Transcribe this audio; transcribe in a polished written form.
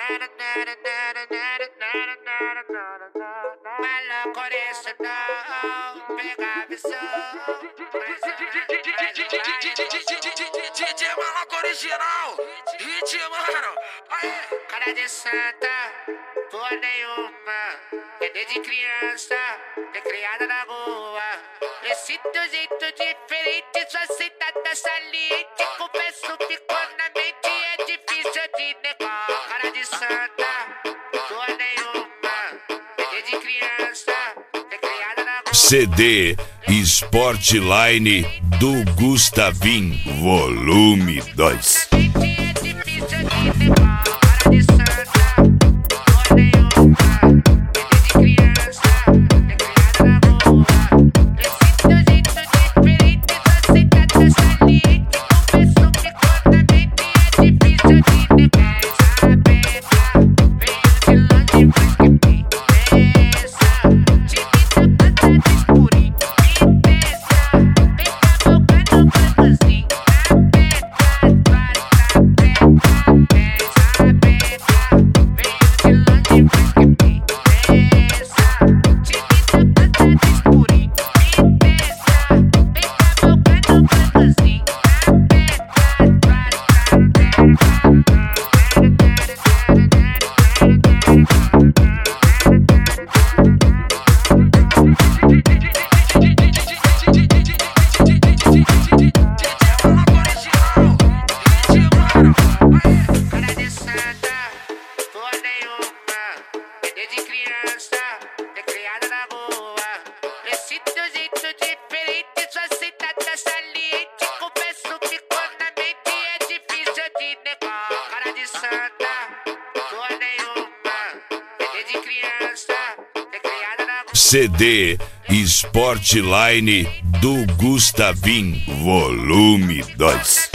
Pega a visão. DJ Maloca original. Hit, mano. Cara de santa, porra nenhuma. É desde criança, é criada na rua. Esse teu jeito diferente, sua sentada saliente. Confesso, ficou na mente, é difícil de negar. Cara de santa, porra nenhuma. É desde criança, é criada na rua. CD Sportline do Gustavin, volume 2. CD Sportline do Gustavin, volume 2.